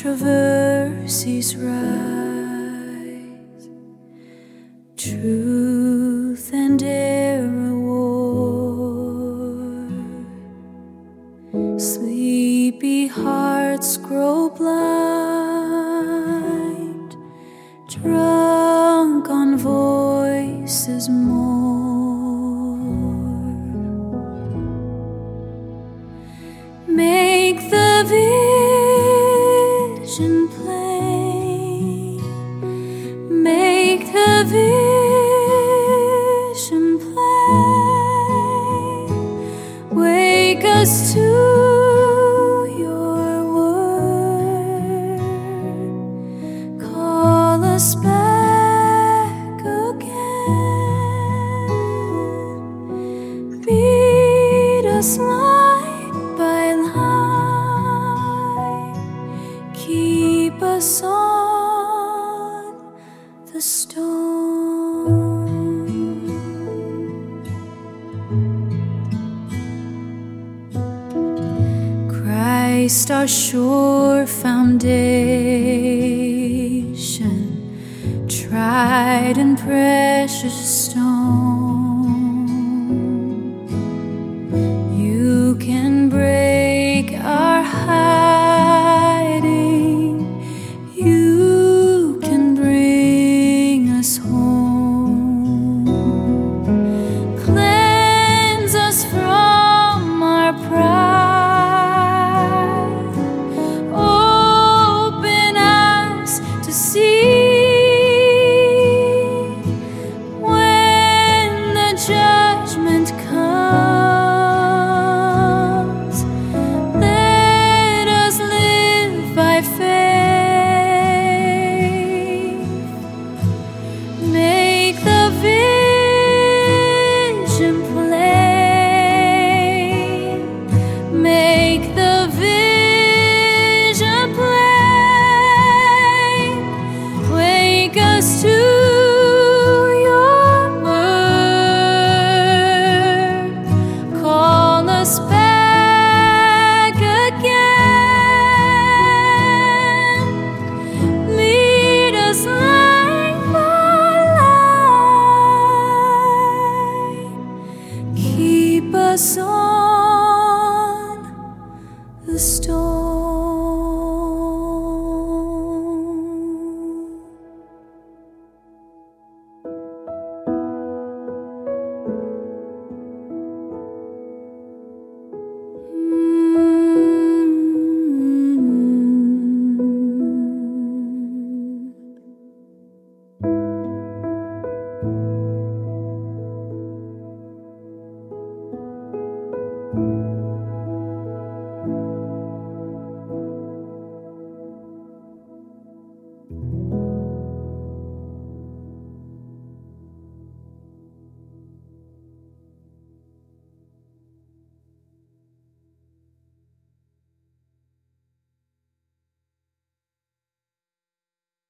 controversies rise, truth and error war, sleepy hearts grow blind, drunk on voices more. Make the vision plain, make the vision plain, wake us to your word, call us back again, beat us line by line, keep us on the stone. Christ, our sure foundation, tried and precious stone, you can break our hiding, you can bring us home, cleanse us from our pride, open us to see when the judgment comes. Let us live by faith, make the vision plain, make the vision plain, wake us to